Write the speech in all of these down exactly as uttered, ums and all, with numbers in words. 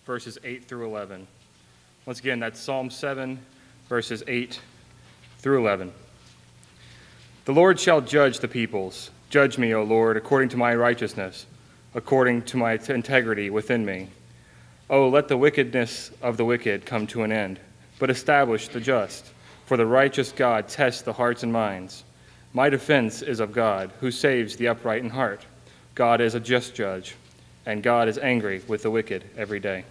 verses eight through eleven. Once again, that's Psalm seven, verses eight through eleven. The Lord shall judge the peoples. Judge me, O Lord, according to my righteousness, according to my integrity within me. Oh, let the wickedness of the wicked come to an end, but establish the just. For the righteous God tests the hearts and minds. My defense is of God, who saves the upright in heart. God is a just judge, and God is angry with the wicked every day.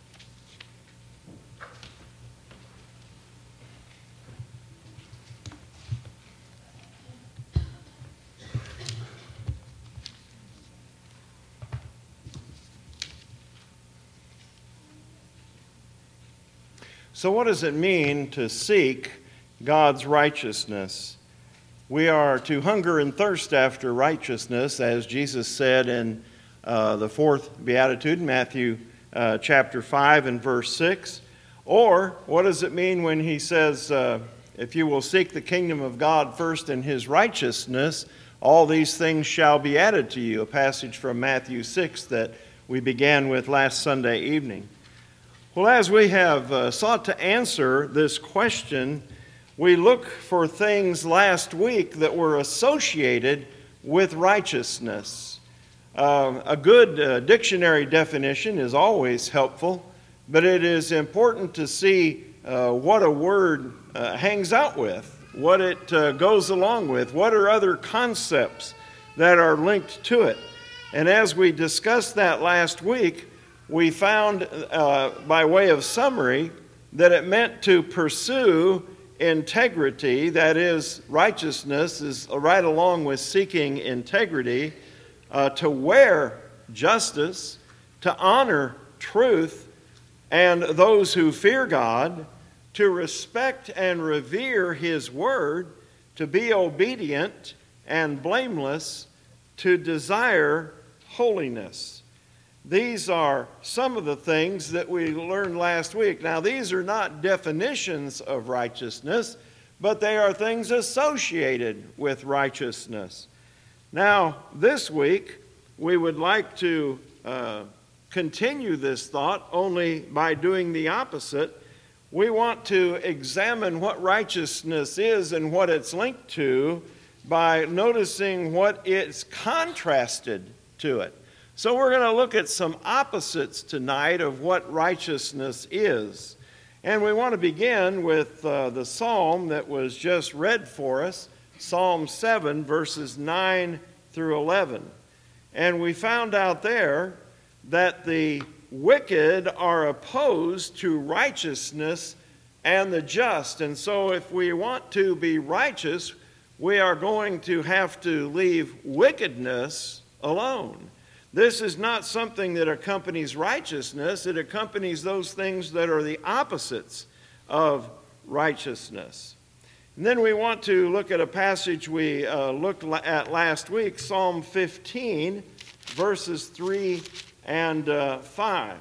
So what does it mean to seek God's righteousness? We are to hunger and thirst after righteousness, as Jesus said in uh, the fourth beatitude, Matthew uh, chapter five and verse six. Or what does it mean when he says, uh, if you will seek the kingdom of God first and his righteousness, all these things shall be added to you, a passage from Matthew six that we began with last Sunday evening. Well, as we have uh, sought to answer this question, we look for things last week that were associated with righteousness. Uh, a good uh, dictionary definition is always helpful, but it is important to see uh, what a word uh, hangs out with, what it uh, goes along with, what are other concepts that are linked to it. And as we discussed that last week, we found, uh, by way of summary, that it meant to pursue integrity, that is, righteousness is right along with seeking integrity, uh, to wear justice, to honor truth and those who fear God, to respect and revere His Word, to be obedient and blameless, to desire holiness. These are some of the things that we learned last week. Now, these are not definitions of righteousness, but they are things associated with righteousness. Now, this week, we would like to uh, continue this thought only by doing the opposite. We want to examine what righteousness is and what it's linked to by noticing what it's contrasted to it. So we're going to look at some opposites tonight of what righteousness is. And we want to begin with uh, the psalm that was just read for us, Psalm seven, verses nine through eleven. And we found out there that the wicked are opposed to righteousness and the just. And so if we want to be righteous, we are going to have to leave wickedness alone. This is not something that accompanies righteousness. It accompanies those things that are the opposites of righteousness. And then we want to look at a passage we uh, looked at last week, Psalm fifteen, verses three and uh, five.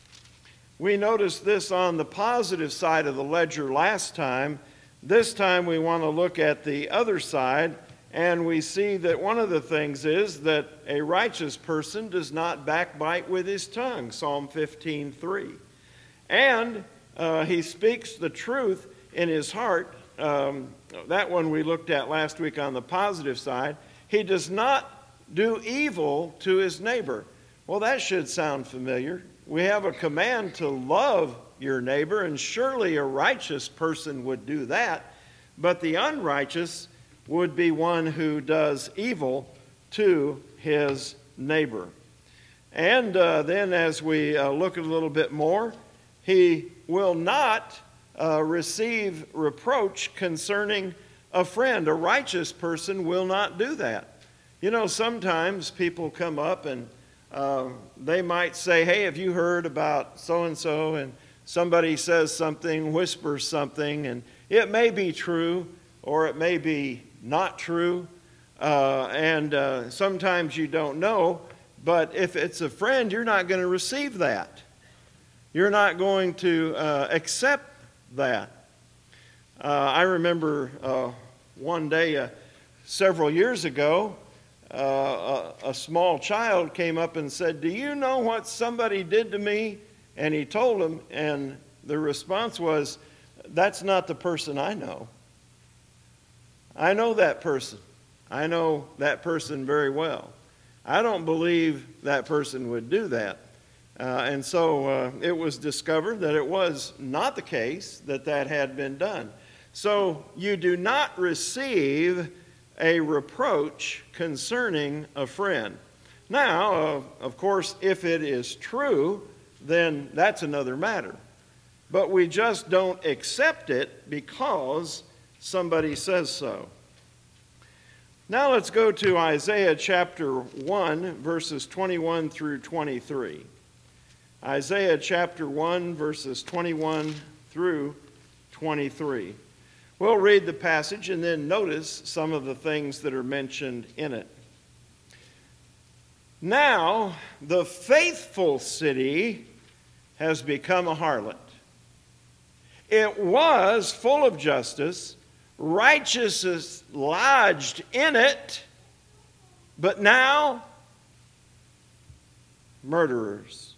We noticed this on the positive side of the ledger last time. This time we want to look at the other side. And we see that one of the things is that a righteous person does not backbite with his tongue, Psalm fifteen three. And uh, he speaks the truth in his heart. Um, that one we looked at last week on the positive side. He does not do evil to his neighbor. Well, that should sound familiar. We have a command to love your neighbor, and surely a righteous person would do that. But the unrighteous would be one who does evil to his neighbor. And uh, then as we uh, look a little bit more, he will not uh, receive reproach concerning a friend. A righteous person will not do that. You know, sometimes people come up and uh, they might say, hey, have you heard about so-and-so? And somebody says something, whispers something, and it may be true or it may be not true, uh, and uh, sometimes you don't know, but if it's a friend, you're not going to receive that. You're not going to uh, accept that. Uh, I remember uh, one day uh, several years ago, uh, a, a small child came up and said, do you know what somebody did to me And he told them, and the response was, that's not the person I know. I know that person. I know that person very well. I don't believe that person would do that. Uh, and so uh, it was discovered that it was not the case that that had been done. So you do not receive a reproach concerning a friend. Now, uh, of course, if it is true, then that's another matter. But we just don't accept it because somebody says so. Now let's go to Isaiah chapter one, verses twenty-one through twenty-three. Isaiah chapter one, verses twenty-one through twenty-three. We'll read the passage and then notice some of the things that are mentioned in it. Now, the faithful city has become a harlot. It was full of justice, righteousness lodged in it, but now murderers.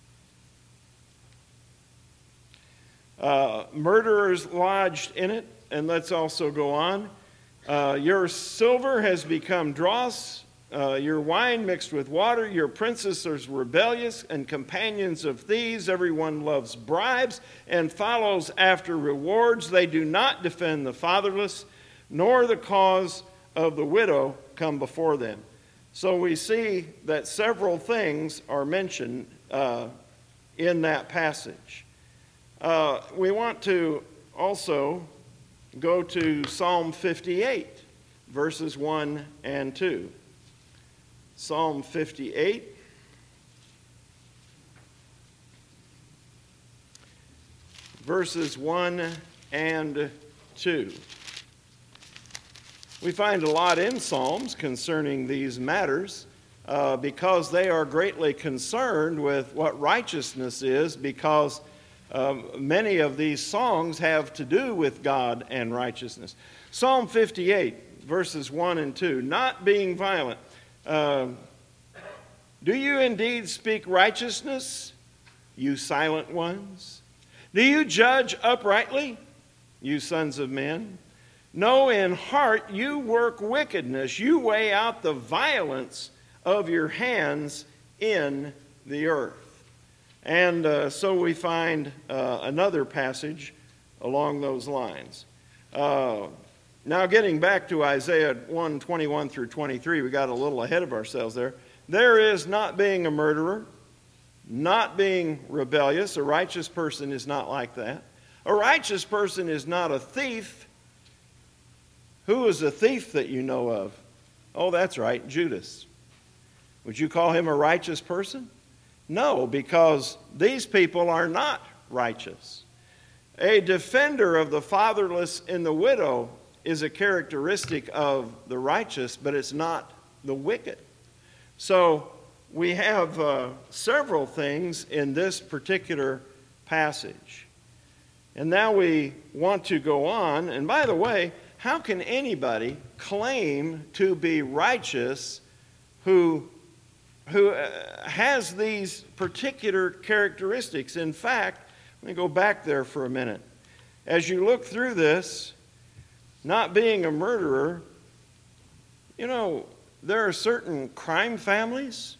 Uh, murderers lodged in it, and let's also go on. Uh, your silver has become dross, uh, your wine mixed with water, your princes are rebellious and companions of thieves. Everyone loves bribes and follows after rewards. They do not defend the fatherless, nor the cause of the widow come before them. So we see that several things are mentioned uh, in that passage. Uh, we want to also go to Psalm fifty-eight, verses one and two. Psalm fifty-eight, verses one and two. We find a lot in Psalms concerning these matters uh, because they are greatly concerned with what righteousness is, because um, many of these songs have to do with God and righteousness. Psalm fifty-eight, verses one and two. Not being violent. Uh, do you indeed speak righteousness, you silent ones? Do you judge uprightly, you sons of men? No, in heart you work wickedness. You weigh out the violence of your hands in the earth. And uh, so we find uh, another passage along those lines. Uh, now getting back to Isaiah one, twenty-one through twenty-three, we got a little ahead of ourselves there. There is not being a murderer, not being rebellious. A righteous person is not like that. A righteous person is not a thief. Who is a thief that you know of? Oh, that's right, Judas. Would you call him a righteous person? No, because these people are not righteous. A defender of the fatherless and the widow is a characteristic of the righteous, but it's not the wicked. So we have uh, several things in this particular passage. And now we want to go on. And by the way, how can anybody claim to be righteous who, who uh, has these particular characteristics? In fact, let me go back there for a minute. As you look through this, not being a murderer, you know, there are certain crime families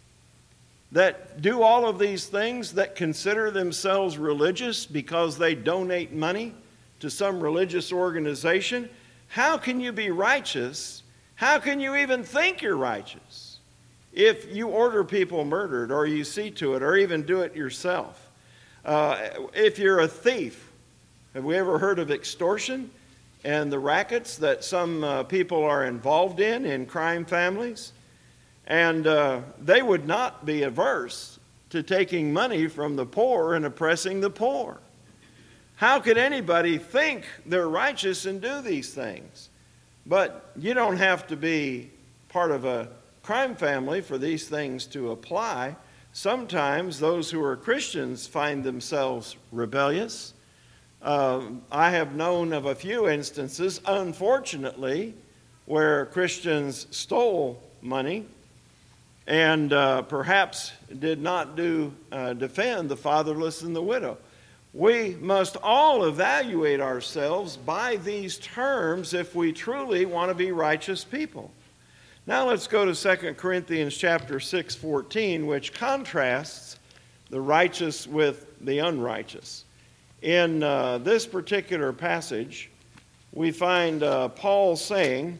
that do all of these things, that consider themselves religious because they donate money to some religious organization. How can you be righteous? How can you even think you're righteous if you order people murdered, or you see to it, or even do it yourself? Uh, if you're a thief, have we ever heard of extortion and the rackets that some uh, people are involved in in crime families? And uh, they would not be averse to taking money from the poor and oppressing the poor. How could anybody think they're righteous and do these things? But you don't have to be part of a crime family for these things to apply. Sometimes those who are Christians find themselves rebellious. Uh, I have known of a few instances, unfortunately, where Christians stole money and uh, perhaps did not do uh, defend the fatherless and the widow. We must all evaluate ourselves by these terms if we truly want to be righteous people. Now let's go to Second Corinthians chapter six, fourteen, which contrasts the righteous with the unrighteous. In uh, this particular passage, we find uh, Paul saying,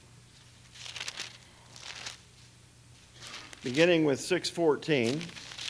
beginning with six fourteen,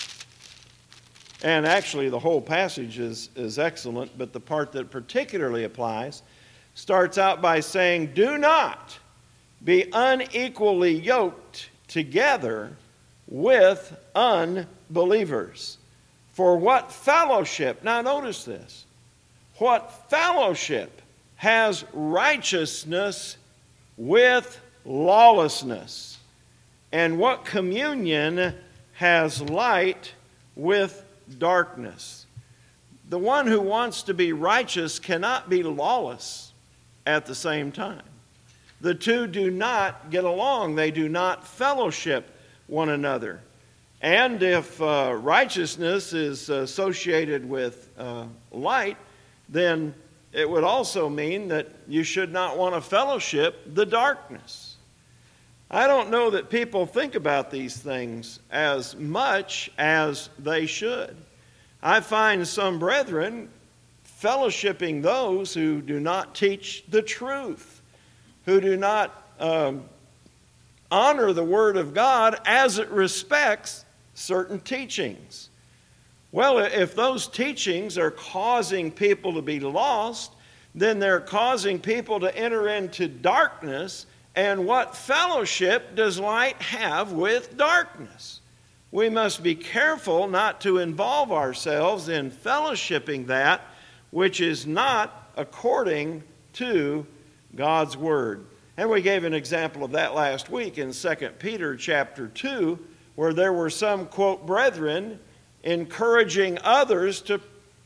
and actually the whole passage is, is excellent, but the part that particularly applies starts out by saying, "Do not be unequally yoked together with unbelievers. For what fellowship," now notice this, "what fellowship has righteousness with lawlessness? And what communion has light with darkness?" The one who wants to be righteous cannot be lawless at the same time. The two do not get along. They do not fellowship one another. And if uh, righteousness is associated with uh, light, then it would also mean that you should not want to fellowship the darkness. I don't know that people think about these things as much as they should. I find some brethren fellowshipping those who do not teach the truth, who do not um, honor the Word of God as it respects certain teachings. Well, if those teachings are causing people to be lost, then they're causing people to enter into darkness. And what fellowship does light have with darkness? We must be careful not to involve ourselves in fellowshipping that which is not according to God's Word. And we gave an example of that last week in Second Peter chapter two, where there were some, quote, brethren encouraging others to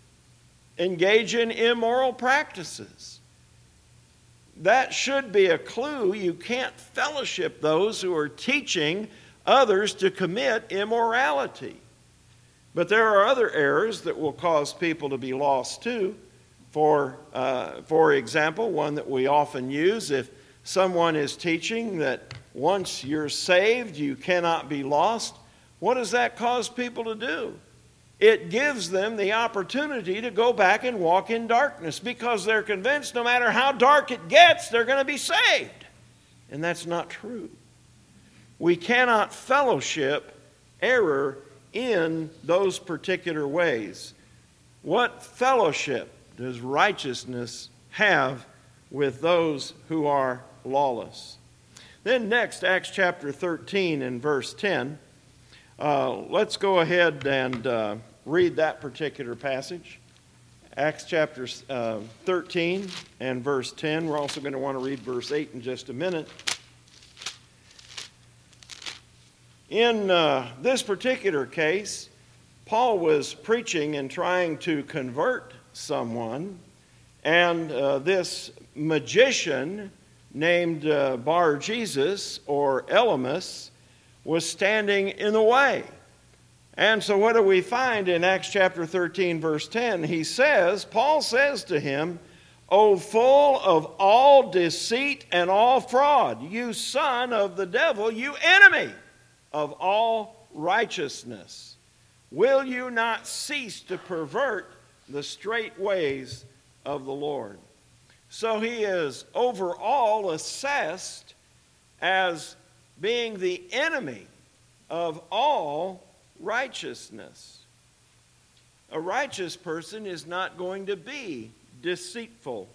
engage in immoral practices. That should be a clue. You can't fellowship those who are teaching others to commit immorality. But there are other errors that will cause people to be lost too. For, uh, for example, one that we often use, if someone is teaching that once you're saved, you cannot be lost, what does that cause people to do? It gives them the opportunity to go back and walk in darkness because they're convinced no matter how dark it gets, they're going to be saved. And that's not true. We cannot fellowship error in those particular ways. What fellowship does righteousness have with those who are lawless? Then next, Acts chapter thirteen and verse ten. Uh, let's go ahead and uh, read that particular passage. Acts chapter uh, thirteen and verse ten. We're also going to want to read verse eight in just a minute. In uh, this particular case, Paul was preaching and trying to convert someone, and uh, this magician named uh, Bar Jesus or Elymas was standing in the way. And so what do we find in Acts chapter thirteen verse ten? He says, Paul says to him, "O full of all deceit and all fraud, you son of the devil, you enemy of all righteousness, will you not cease to pervert the straight ways of the Lord?" So he is overall assessed as being the enemy of all righteousness. A righteous person is not going to be deceitful.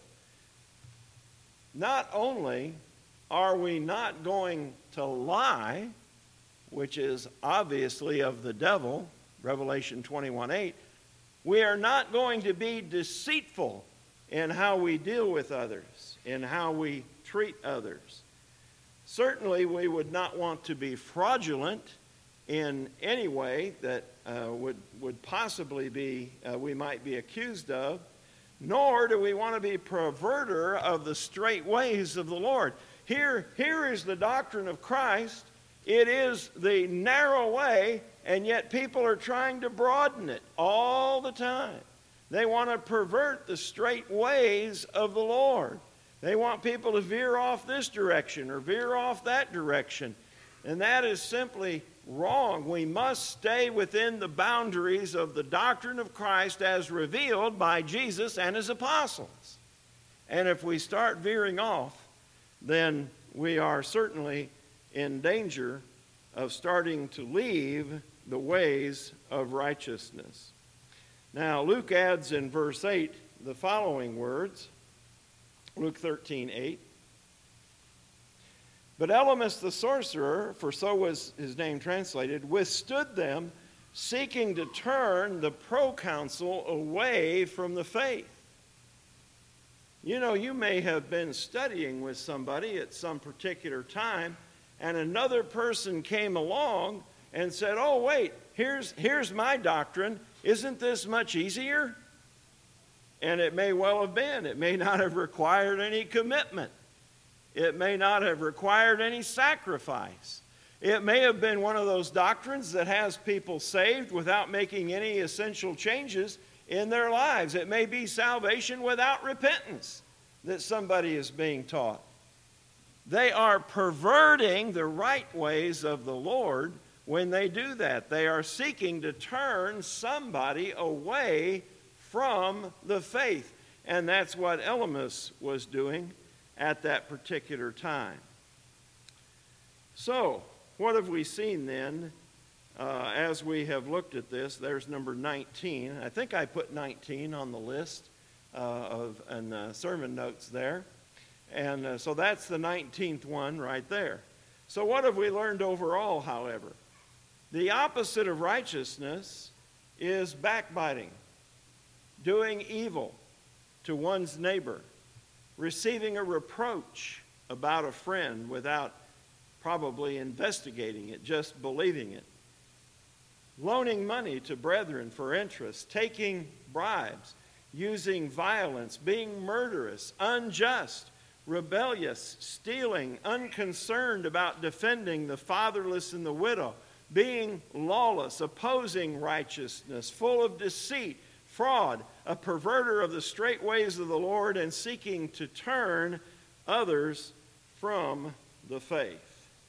Not only are we not going to lie, which is obviously of the devil, Revelation twenty-one eight, we are not going to be deceitful in how we deal with others, in how we treat others. Certainly, we would not want to be fraudulent in any way that uh, would, would possibly be, uh, we might be accused of, nor do we want to be a perverter of the straight ways of the Lord. Here, here is the doctrine of Christ It is the narrow way, and yet people are trying to broaden it all the time. They want to pervert the straight ways of the Lord. They want people to veer off this direction or veer off that direction. And that is simply wrong. We must stay within the boundaries of the doctrine of Christ as revealed by Jesus and his apostles. And if we start veering off, then we are certainly in danger of starting to leave the ways of righteousness. Now, Luke adds in verse eight the following words, Luke thirteen eight. But Elymas the sorcerer, for so was his name translated, withstood them, seeking to turn the proconsul away from the faith. You know, you may have been studying with somebody at some particular time, and another person came along and said, oh, wait, here's, here's my doctrine. Isn't this much easier? And it may well have been. It may not have required any commitment. It may not have required any sacrifice. It may have been one of those doctrines that has people saved without making any essential changes in their lives. It may be salvation without repentance that somebody is being taught. They are perverting the right ways of the Lord when they do that. They are seeking to turn somebody away from the faith. And that's what Elymas was doing at that particular time. So, what have we seen then uh, as we have looked at this? There's number nineteen. I think I put nineteen on the list uh, of and uh, sermon notes there. And uh, so that's the nineteenth one right there. So what have we learned overall, however? The opposite of righteousness is backbiting, doing evil to one's neighbor, receiving a reproach about a friend without probably investigating it, just believing it, loaning money to brethren for interest, taking bribes, using violence, being murderous, unjust, rebellious, stealing, unconcerned about defending the fatherless and the widow, being lawless, opposing righteousness, full of deceit, fraud, a perverter of the straight ways of the Lord, and seeking to turn others from the faith.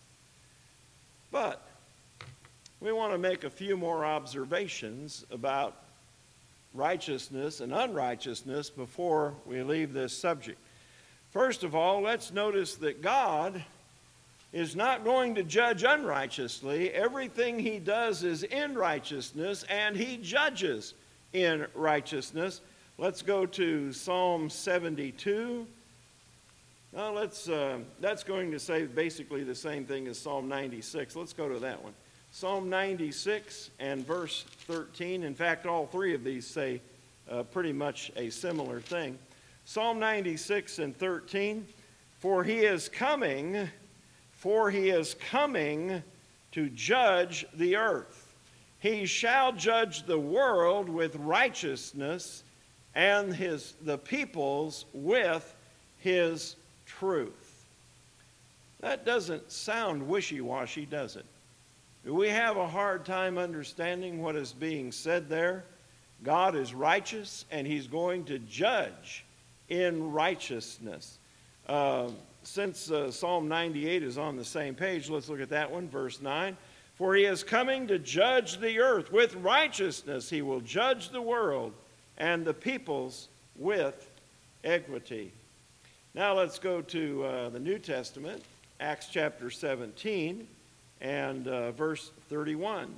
But we want to make a few more observations about righteousness and unrighteousness before we leave this subject. First of all, let's notice that God is not going to judge unrighteously. Everything he does is in righteousness, and he judges in righteousness. Let's go to Psalm seventy-two. Now let's, uh, that's going to say basically the same thing as Psalm ninety-six. Let's go to that one. Psalm ninety-six and verse thirteen. In fact, all three of these say uh, pretty much a similar thing. Psalm ninety-six and thirteen. For he is coming, for he is coming to judge the earth. He shall judge the world with righteousness and his the peoples with his truth. That doesn't sound wishy-washy, does it? Do we have a hard time understanding what is being said there? God is righteous, and he's going to judge in righteousness. Uh, since uh, Psalm ninety-eight is on the same page, let's look at that one, verse nine. For he is coming to judge the earth. With righteousness he will judge the world, and the peoples with equity. Now let's go to uh, the New Testament, Acts chapter seventeen and uh, verse thirty-one.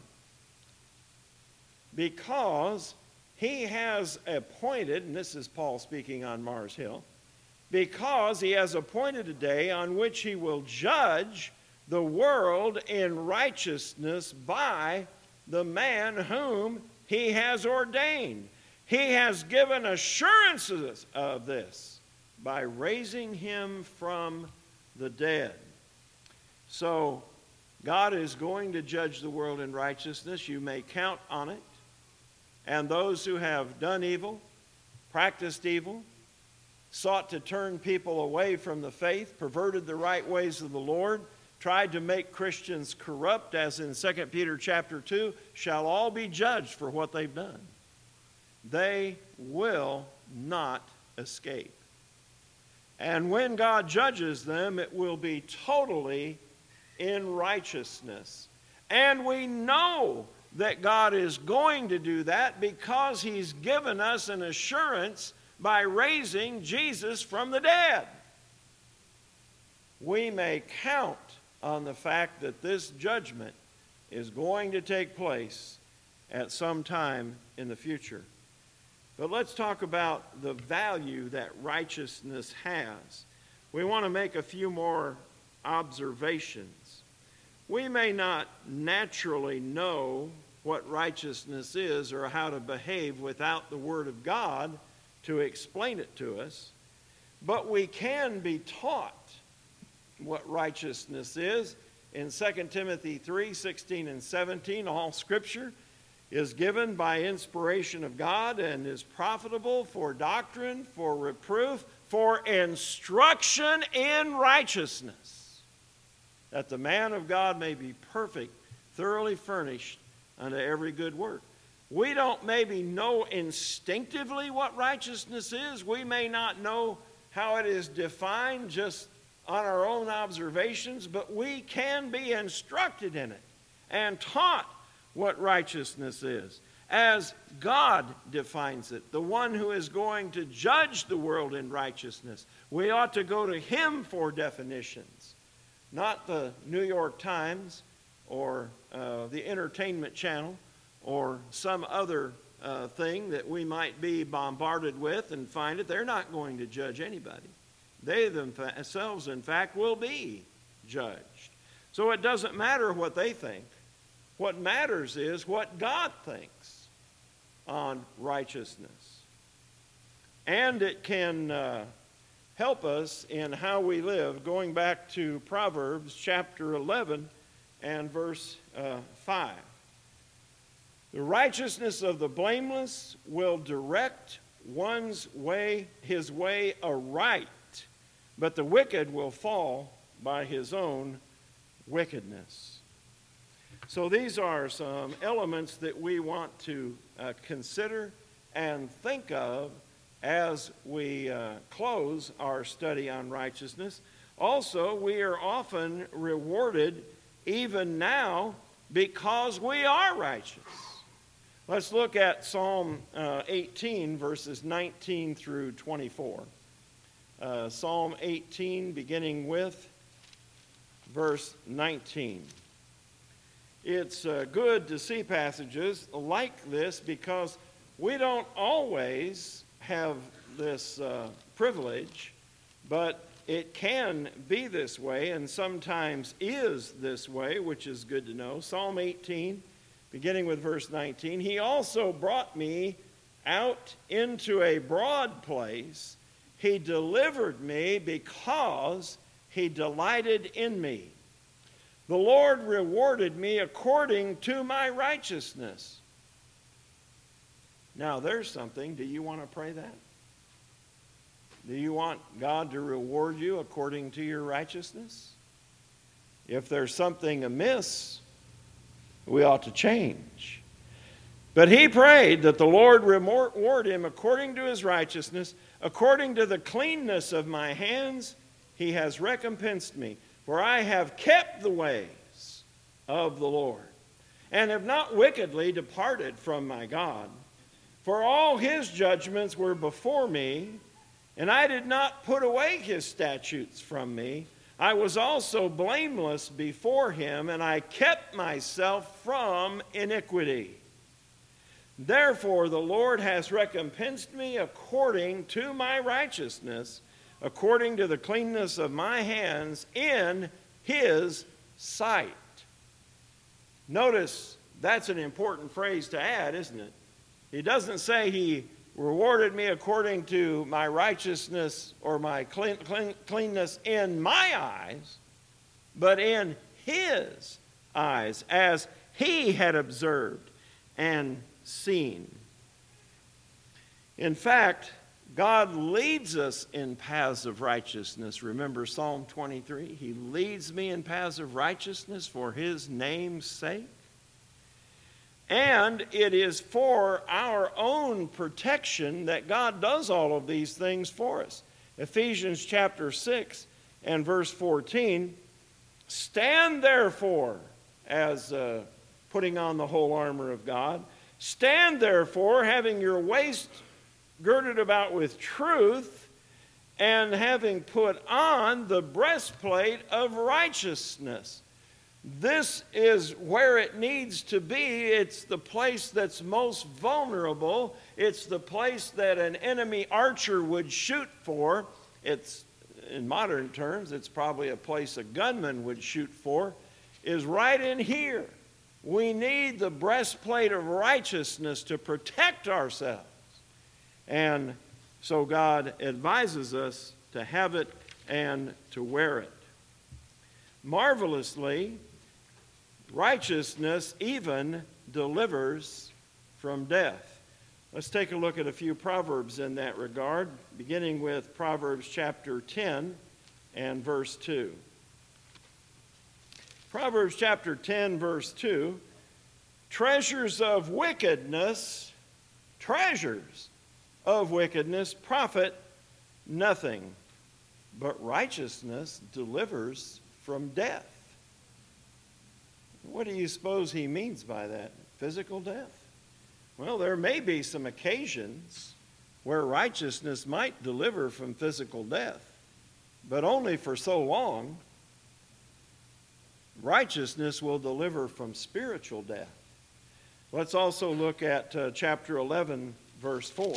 Because he has appointed, and this is Paul speaking on Mars Hill, because he has appointed a day on which he will judge the world in righteousness by the man whom he has ordained. He has given assurances of this by raising him from the dead. So, God is going to judge the world in righteousness. You may count on it. And those who have done evil, practiced evil, sought to turn people away from the faith, perverted the right ways of the Lord, tried to make Christians corrupt, as in Second Peter chapter two, shall all be judged for what they've done. They will not escape. And when God judges them, it will be totally in righteousness. And we know that God is going to do that because He's given us an assurance by raising Jesus from the dead. We may count on the fact that this judgment is going to take place at some time in the future. But let's talk about the value that righteousness has. We want to make a few more observations. We may not naturally know what righteousness is or how to behave without the Word of God to explain it to us, but we can be taught what righteousness is. In Second Timothy three, sixteen and seventeen, all Scripture is given by inspiration of God and is profitable for doctrine, for reproof, for instruction in righteousness, that the man of God may be perfect, thoroughly furnished unto every good work. We don't maybe know instinctively what righteousness is. We may not know how it is defined just on our own observations, but we can be instructed in it and taught what righteousness is as God defines it, the one who is going to judge the world in righteousness. We ought to go to Him for definitions, not the New York Times or uh, the Entertainment Channel or some other uh, thing that we might be bombarded with and find it. They're not going to judge anybody. They themselves, in fact, will be judged. So it doesn't matter what they think. What matters is what God thinks on righteousness. And it can uh, help us in how we live, going back to Proverbs chapter eleven and verse uh, five. The righteousness of the blameless will direct one's way, his way aright, but the wicked will fall by his own wickedness. So these are some elements that we want to uh, consider and think of as we uh, close our study on righteousness. Also, we are often rewarded even now because we are righteous. Let's look at Psalm uh, eighteen, verses nineteen through twenty-four. Uh, Psalm eighteen, beginning with verse nineteen. It's uh, good to see passages like this because we don't always have this uh, privilege, but it can be this way and sometimes is this way, which is good to know. Psalm eighteen, beginning with verse nineteen, He also brought me out into a broad place. He delivered me because He delighted in me. The Lord rewarded me according to my righteousness. Now, there's something. Do you want to pray that? Do you want God to reward you according to your righteousness? If there's something amiss, we ought to change. But he prayed that the Lord reward him according to his righteousness, according to the cleanness of my hands, He has recompensed me. For I have kept the ways of the Lord, and have not wickedly departed from my God. For all His judgments were before me, and I did not put away His statutes from me. I was also blameless before Him, and I kept myself from iniquity. Therefore the Lord has recompensed me according to my righteousness, according to the cleanness of my hands in His sight. Notice that's an important phrase to add, isn't it? He doesn't say He rewarded me according to my righteousness or my clean, clean, cleanness in my eyes, but in His eyes, as He had observed and seen. In fact, God leads us in paths of righteousness. Remember Psalm twenty-three? He leads me in paths of righteousness for his name's sake. And it is for our own protection that God does all of these things for us. Ephesians chapter six and verse fourteen, stand therefore, as uh, putting on the whole armor of God, stand therefore, having your waist girded about with truth, and having put on the breastplate of righteousness. This is where it needs to be. It's the place that's most vulnerable. It's the place that an enemy archer would shoot for. It's, in modern terms, it's probably a place a gunman would shoot for, is right in here. We need the breastplate of righteousness to protect ourselves. And so God advises us to have it and to wear it. Marvelously, righteousness even delivers from death. Let's take a look at a few Proverbs in that regard, beginning with Proverbs chapter ten and verse two. Proverbs chapter ten, verse two, treasures of wickedness, treasures of wickedness profit nothing, but righteousness delivers from death. What do you suppose he means by that? Physical death? Well, there may be some occasions where righteousness might deliver from physical death, but only for so long. Righteousness will deliver from spiritual death. Let's also look at uh, chapter eleven, verse four.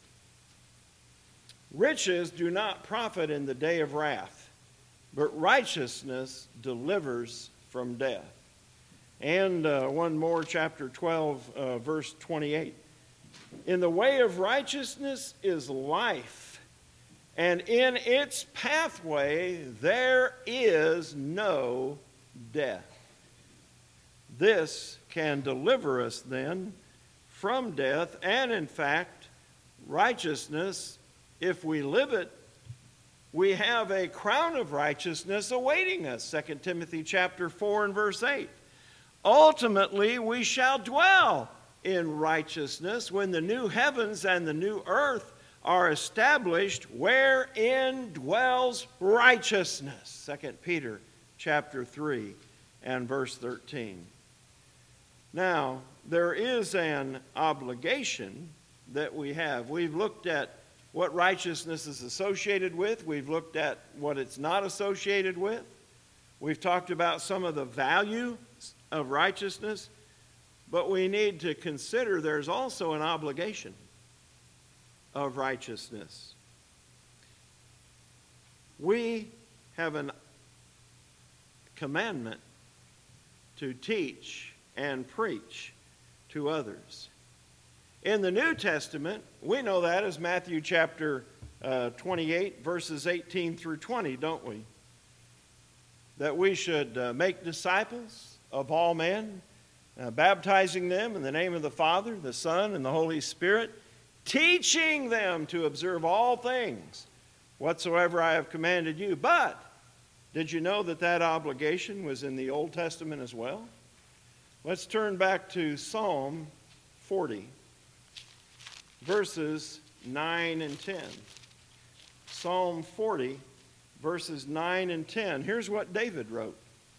Riches do not profit in the day of wrath, but righteousness delivers from death. And uh, one more, chapter twelve, uh, verse twenty-eight. In the way of righteousness is life, and in its pathway there is no death. This can deliver us then from death, and in fact, righteousness, if we live it, we have a crown of righteousness awaiting us. Second Timothy chapter four and verse eight. Ultimately, we shall dwell in righteousness when the new heavens and the new earth are established, wherein dwells righteousness. Second Peter chapter three and verse thirteen. Now, there is an obligation that we have. We've looked at what righteousness is associated with. We've looked at what it's not associated with. We've talked about some of the value of righteousness, but we need to consider there's also an obligation of righteousness. We have a commandment to teach and preach to others. In the New Testament, we know that as Matthew chapter uh, twenty-eight, verses eighteen through twenty, don't we? That we should uh, make disciples of all men, uh, baptizing them in the name of the Father, the Son, and the Holy Spirit, teaching them to observe all things whatsoever I have commanded you. But did you know that that obligation was in the Old Testament as well? Let's turn back to Psalm forty. Verses nine and ten. Psalm forty, verses nine and ten. Here's what David wrote.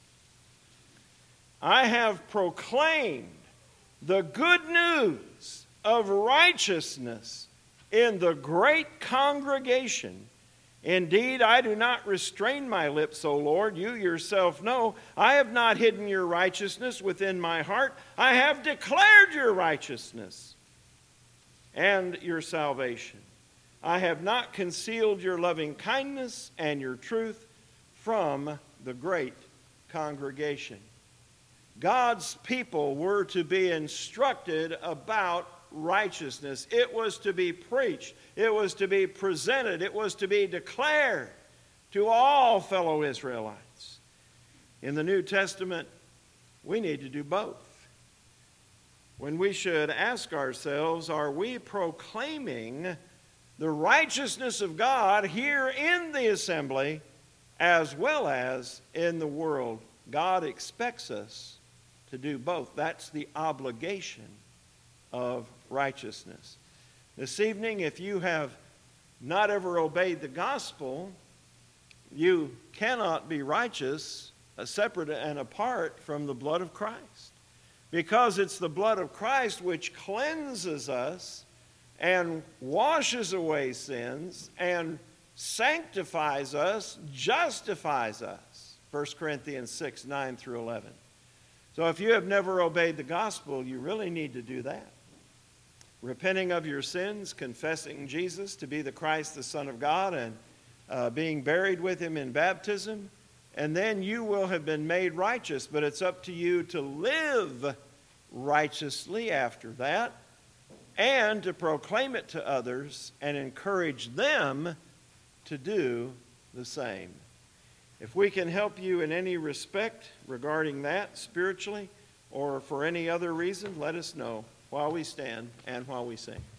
I have proclaimed the good news of righteousness in the great congregation. Indeed, I do not restrain my lips, O Lord. You yourself know. I have not hidden your righteousness within my heart. I have declared your righteousness and your salvation. I have not concealed your loving kindness and your truth from the great congregation. God's people were to be instructed about righteousness. It was to be preached. It was to be presented. It was to be declared to all fellow Israelites. In the New Testament, we need to do both. When we should ask ourselves, are we proclaiming the righteousness of God here in the assembly as well as in the world. God expects us to do both. That's the obligation of righteousness. This evening, if you have not ever obeyed the gospel, you cannot be righteous uh, separate and apart from the blood of Christ. Because it's the blood of Christ which cleanses us and washes away sins and sanctifies us, justifies us. First Corinthians six, nine through eleven. So if you have never obeyed the gospel, you really need to do that. Repenting of your sins, confessing Jesus to be the Christ, the Son of God, and uh, being buried with him in baptism, and then you will have been made righteous. But it's up to you to live righteously after that and to proclaim it to others and encourage them to do the same. If we can help you in any respect regarding that spiritually or for any other reason, let us know while we stand and while we sing.